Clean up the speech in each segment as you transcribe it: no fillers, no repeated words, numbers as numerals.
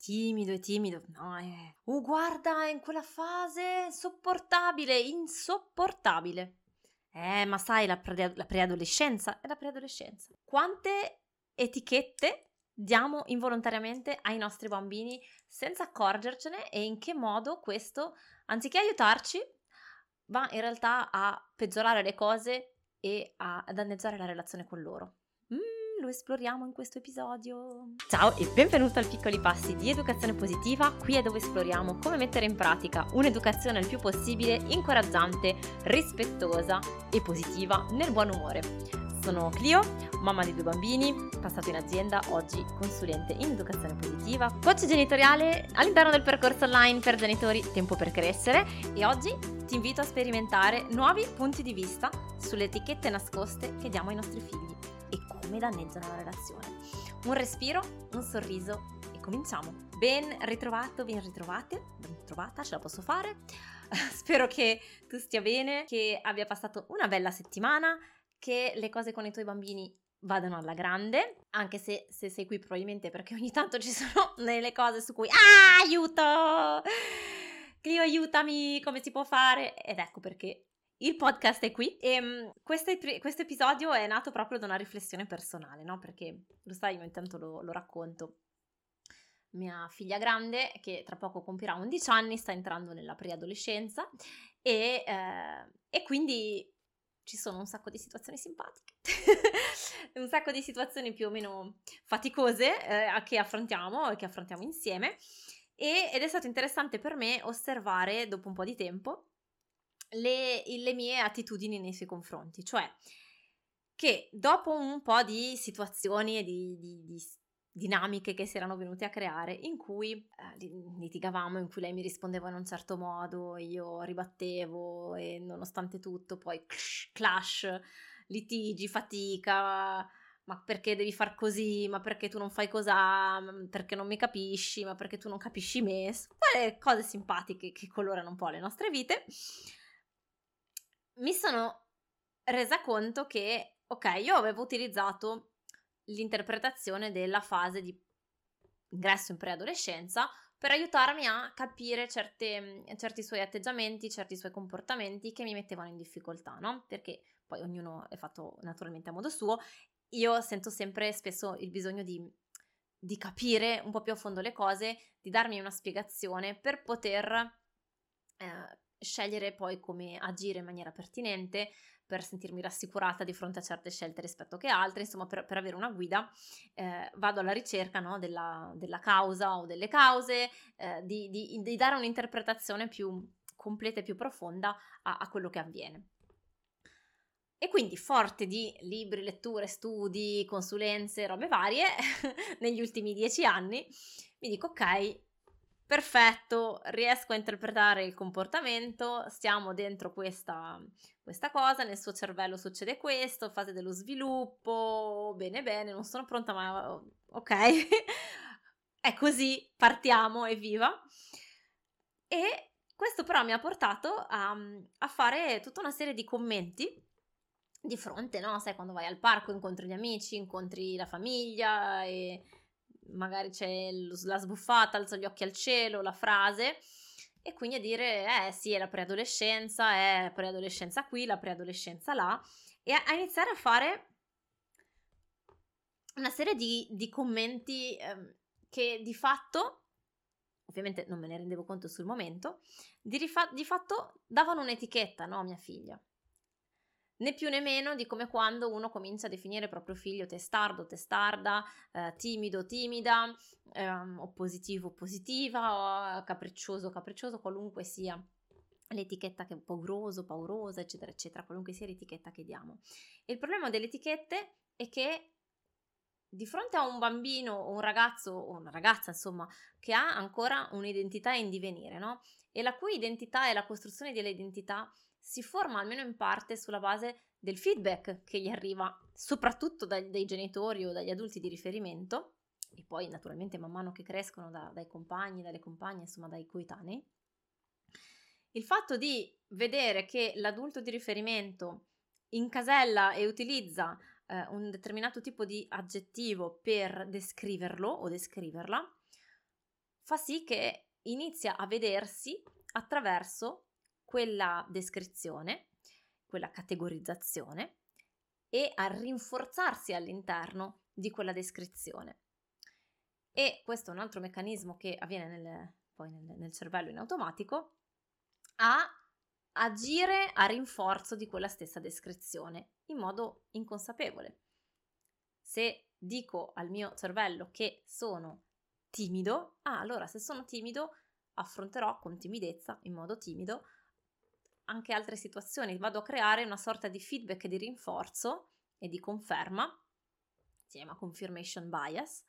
è timido, no, guarda, in quella fase insopportabile. Ma sai, la preadolescenza è la preadolescenza. Quante etichette diamo involontariamente ai nostri bambini senza accorgercene, e in che modo questo, anziché aiutarci, va in realtà a peggiorare le cose e a danneggiare la relazione con loro. Lo esploriamo in questo episodio. Ciao e benvenuto al Piccoli Passi di Educazione Positiva. Qui è dove esploriamo come mettere in pratica un'educazione il più possibile incoraggiante, rispettosa e positiva nel buon umore. Sono Clio, mamma di 2 bambini, passato in azienda, oggi consulente in educazione positiva, coach genitoriale all'interno del percorso online per genitori Tempo per Crescere, e oggi ti invito a sperimentare nuovi punti di vista sulle etichette nascoste che diamo ai nostri figli e come danneggiano la relazione. Un respiro, un sorriso e cominciamo. Ben ritrovata, ce la posso fare. Spero che tu stia bene, che abbia passato una bella settimana, che le cose con i tuoi bambini vadano alla grande, anche se sei qui probabilmente perché ogni tanto ci sono delle cose su cui aiuto! Clio, aiutami, come si può fare? Ed ecco perché il podcast è qui, e questo episodio è nato proprio da una riflessione personale, no? Perché, lo sai, io intanto lo racconto. Mia figlia grande, che tra poco compirà 11 anni, sta entrando nella preadolescenza e quindi ci sono un sacco di situazioni simpatiche, un sacco di situazioni più o meno faticose che affrontiamo insieme, ed è stato interessante per me osservare, dopo un po' di tempo, le mie attitudini nei suoi confronti, cioè che dopo un po' di situazioni e di dinamiche che si erano venute a creare, in cui litigavamo, in cui lei mi rispondeva in un certo modo, io ribattevo, e nonostante tutto poi clash, litigi, fatica, ma perché devi far così, ma perché tu non fai cos'ha, perché non mi capisci, ma perché tu non capisci me, quelle cose simpatiche che colorano un po' le nostre vite. Mi sono resa conto che, ok, io avevo utilizzato l'interpretazione della fase di ingresso in preadolescenza per aiutarmi a capire certi suoi atteggiamenti, certi suoi comportamenti che mi mettevano in difficoltà, no? Perché poi ognuno è fatto naturalmente a modo suo. Io sento spesso il bisogno di capire un po' più a fondo le cose, di darmi una spiegazione per poter scegliere poi come agire in maniera pertinente, per sentirmi rassicurata di fronte a certe scelte rispetto che altre, insomma per avere una guida. Vado alla ricerca, no, della causa o delle cause, di dare un'interpretazione più completa e più profonda a quello che avviene. E quindi, forte di libri, letture, studi, consulenze, robe varie, negli ultimi 10 anni, mi dico ok, perfetto, riesco a interpretare il comportamento, stiamo dentro questa cosa, nel suo cervello succede questo, fase dello sviluppo, bene, non sono pronta, ma ok, è così, partiamo, evviva. E questo però mi ha portato a fare tutta una serie di commenti di fronte, no? Sai, quando vai al parco incontri gli amici, incontri la famiglia e magari c'è la sbuffata, alzo gli occhi al cielo, la frase, e quindi a dire sì, è la preadolescenza qui, la preadolescenza là, e a iniziare a fare una serie di commenti che di fatto, ovviamente non me ne rendevo conto sul momento, di fatto davano un'etichetta, no, a mia figlia. Né più né meno di come quando uno comincia a definire proprio figlio testardo, testarda, timido, timida, oppositivo, positiva, capriccioso, capriccioso, qualunque sia l'etichetta, che pauroso, paurosa, eccetera, eccetera, qualunque sia l'etichetta che diamo. E il problema delle etichette è che di fronte a un bambino o un ragazzo o una ragazza, insomma, che ha ancora un'identità in divenire, no? E la cui identità e la costruzione dell'identità si forma almeno in parte sulla base del feedback che gli arriva soprattutto dai genitori o dagli adulti di riferimento, e poi naturalmente man mano che crescono dai compagni, dalle compagne, insomma dai coetanei. Il fatto di vedere che l'adulto di riferimento incasella e utilizza un determinato tipo di aggettivo per descriverlo o descriverla fa sì che inizia a vedersi attraverso quella descrizione, quella categorizzazione e a rinforzarsi all'interno di quella descrizione. E questo è un altro meccanismo che avviene poi nel cervello in automatico, a agire a rinforzo di quella stessa descrizione in modo inconsapevole. Se dico al mio cervello che sono timido, allora se sono timido affronterò con timidezza, in modo timido, anche altre situazioni, vado a creare una sorta di feedback di rinforzo e di conferma, si chiama confirmation bias,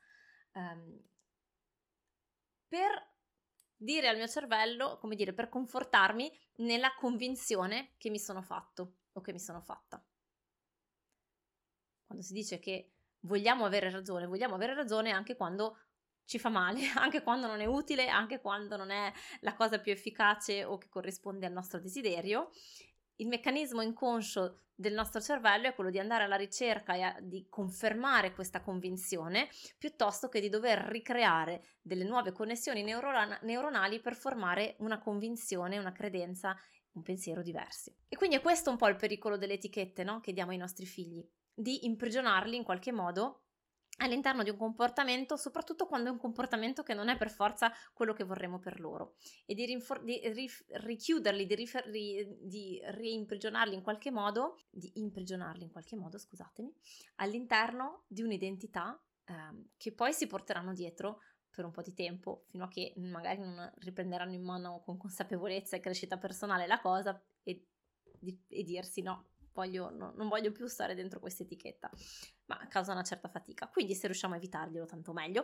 per dire al mio cervello, come dire, per confortarmi nella convinzione che mi sono fatto o che mi sono fatta. Quando si dice che vogliamo avere ragione anche quando ci fa male, anche quando non è utile, anche quando non è la cosa più efficace o che corrisponde al nostro desiderio. Il meccanismo inconscio del nostro cervello è quello di andare alla ricerca e di confermare questa convinzione piuttosto che di dover ricreare delle nuove connessioni neuronali per formare una convinzione, una credenza, un pensiero diversi. E quindi è questo un po' il pericolo delle etichette, no? Che diamo ai nostri figli, di imprigionarli in qualche modo all'interno di un comportamento, soprattutto quando è un comportamento che non è per forza quello che vorremmo per loro, e di richiuderli, di reimprigionarli in qualche modo, scusatemi, all'interno di un'identità che poi si porteranno dietro per un po' di tempo, fino a che magari non riprenderanno in mano con consapevolezza e crescita personale la cosa e dirsi no, non voglio più stare dentro questa etichetta, ma causa una certa fatica. Quindi se riusciamo a evitarglielo tanto meglio.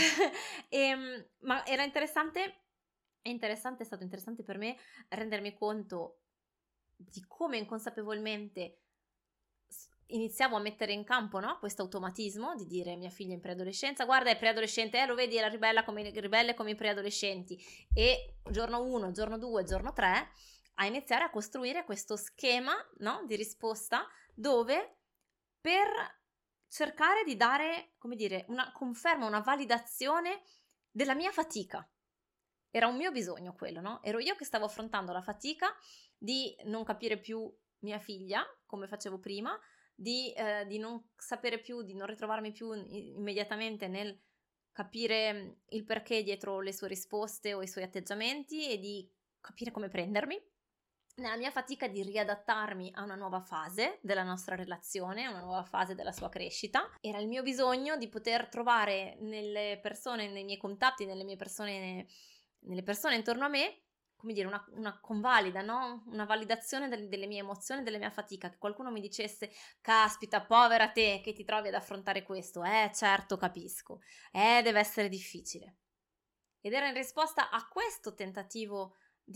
Ma era interessante, è stato interessante per me rendermi conto di come inconsapevolmente iniziavo a mettere in campo, no? Questo automatismo di dire a mia figlia in preadolescenza: guarda, è preadolescente, lo vedi, era ribelle come i preadolescenti, e giorno 1, giorno 2, giorno 3 a iniziare a costruire questo schema, no? Di risposta, dove per cercare di dare, come dire, una conferma, una validazione della mia fatica. Era un mio bisogno quello, no? Ero io che stavo affrontando la fatica di non capire più mia figlia come facevo prima, di non sapere più, di non ritrovarmi più immediatamente nel capire il perché dietro le sue risposte o i suoi atteggiamenti e di capire come prendermi. Nella mia fatica di riadattarmi a una nuova fase della nostra relazione, a una nuova fase della sua crescita, era il mio bisogno di poter trovare nelle persone, nei miei contatti, nelle persone intorno a me, come dire, una convalida, no? Una validazione delle mie emozioni, della mia fatica, che qualcuno mi dicesse: caspita, povera te che ti trovi ad affrontare questo, certo capisco, deve essere difficile. Ed era in risposta a questo tentativo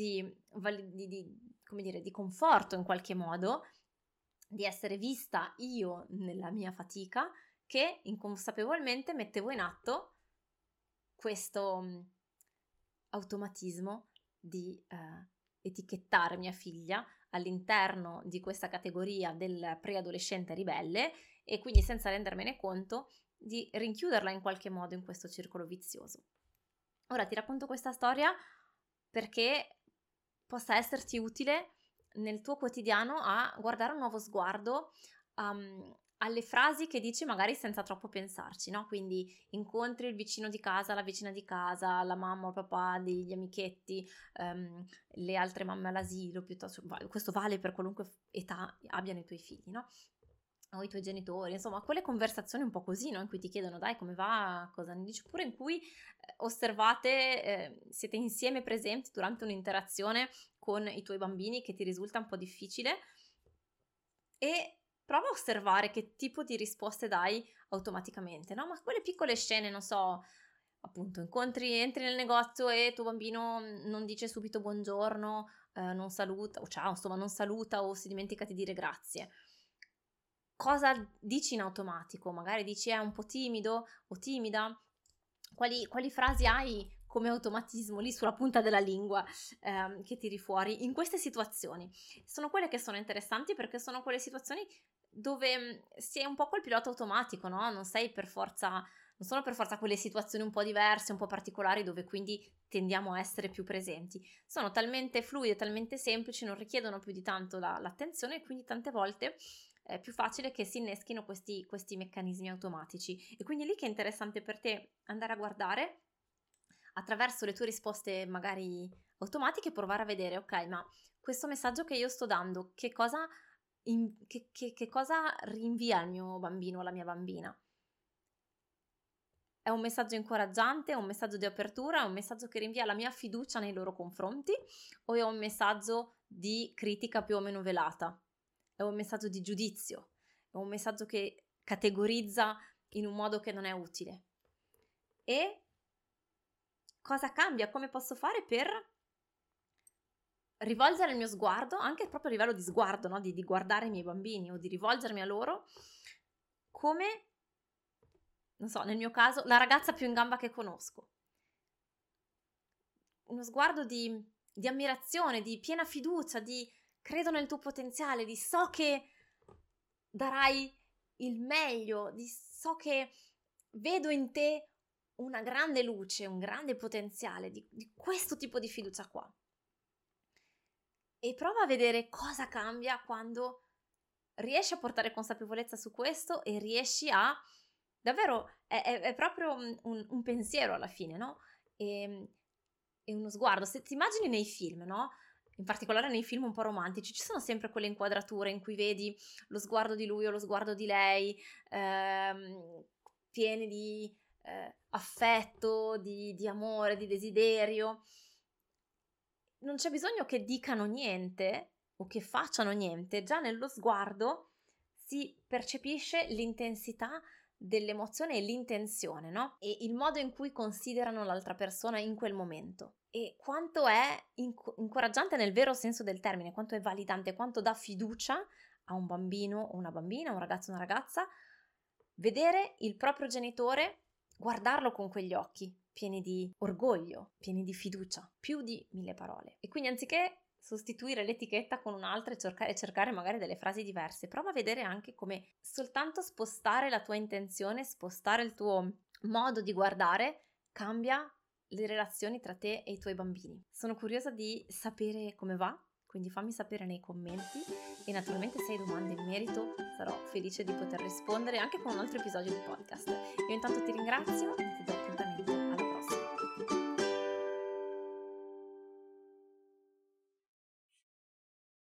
come dire, di conforto in qualche modo, di essere vista io nella mia fatica, che inconsapevolmente mettevo in atto questo automatismo di etichettare mia figlia all'interno di questa categoria del preadolescente ribelle, e quindi senza rendermene conto di rinchiuderla in qualche modo in questo circolo vizioso. Ora ti racconto questa storia perché possa esserti utile nel tuo quotidiano a guardare un nuovo sguardo alle frasi che dici magari senza troppo pensarci, no? Quindi incontri il vicino di casa, la vicina di casa, la mamma o il papà degli amichetti, le altre mamme all'asilo, piuttosto, questo vale per qualunque età abbiano i tuoi figli, no? O i tuoi genitori, insomma, quelle conversazioni un po' così, no? In cui ti chiedono: dai, come va, cosa ne dici, oppure in cui osservate, siete insieme presenti durante un'interazione con i tuoi bambini che ti risulta un po' difficile, e prova a osservare che tipo di risposte dai automaticamente, no? Ma quelle piccole scene, non so, appunto, entri nel negozio e tuo bambino non dice subito buongiorno, non saluta, o ciao, insomma, non saluta o si dimentica di dire grazie. Cosa dici in automatico? Magari dici: è un po' timido o timida? Quali frasi hai come automatismo lì sulla punta della lingua che tiri fuori in queste situazioni? Sono quelle che sono interessanti, perché sono quelle situazioni dove si è un po' col pilota automatico, no? Non sei per forza Non sono per forza quelle situazioni un po' diverse, un po' particolari, dove quindi tendiamo a essere più presenti. Sono talmente fluide, talmente semplici, non richiedono più di tanto l'attenzione, e quindi tante volte è più facile che si inneschino questi meccanismi automatici. E quindi lì che è interessante per te andare a guardare attraverso le tue risposte magari automatiche, provare a vedere, ok, ma questo messaggio che io sto dando, che cosa rinvia al mio bambino o alla mia bambina? È un messaggio incoraggiante, è un messaggio di apertura, è un messaggio che rinvia la mia fiducia nei loro confronti, o è un messaggio di critica più o meno velata? È un messaggio di giudizio? È un messaggio che categorizza in un modo che non è utile? E cosa cambia? Come posso fare per rivolgere il mio sguardo, anche proprio a livello di sguardo, no? Di guardare i miei bambini o di rivolgermi a loro come, non so, nel mio caso, la ragazza più in gamba che conosco. Uno sguardo di ammirazione, di piena fiducia, di credo nel tuo potenziale, di so che darai il meglio, di so che vedo in te una grande luce, un grande potenziale, di questo tipo di fiducia qua. E prova a vedere cosa cambia quando riesci a portare consapevolezza su questo e riesci a davvero, è proprio un pensiero alla fine, no? E uno sguardo. Se ti immagini nei film, no? In particolare nei film un po' romantici, ci sono sempre quelle inquadrature in cui vedi lo sguardo di lui o lo sguardo di lei, pieni di affetto, di amore, di desiderio. Non c'è bisogno che dicano niente o che facciano niente, già nello sguardo si percepisce l'intensità dell'emozione e l'intenzione, no? E il modo in cui considerano l'altra persona in quel momento. E quanto è incoraggiante nel vero senso del termine, quanto è validante, quanto dà fiducia a un bambino o una bambina, un ragazzo o una ragazza, vedere il proprio genitore, guardarlo con quegli occhi pieni di orgoglio, pieni di fiducia, più di 1000 parole. E quindi anziché sostituire l'etichetta con un'altra e cercare magari delle frasi diverse, prova a vedere anche come soltanto spostare la tua intenzione, spostare il tuo modo di guardare, cambia le relazioni tra te e i tuoi bambini. Sono curiosa di sapere come va, quindi fammi sapere nei commenti e naturalmente se hai domande in merito sarò felice di poter rispondere anche con un altro episodio di podcast. Io intanto ti ringrazio e ti do appuntamento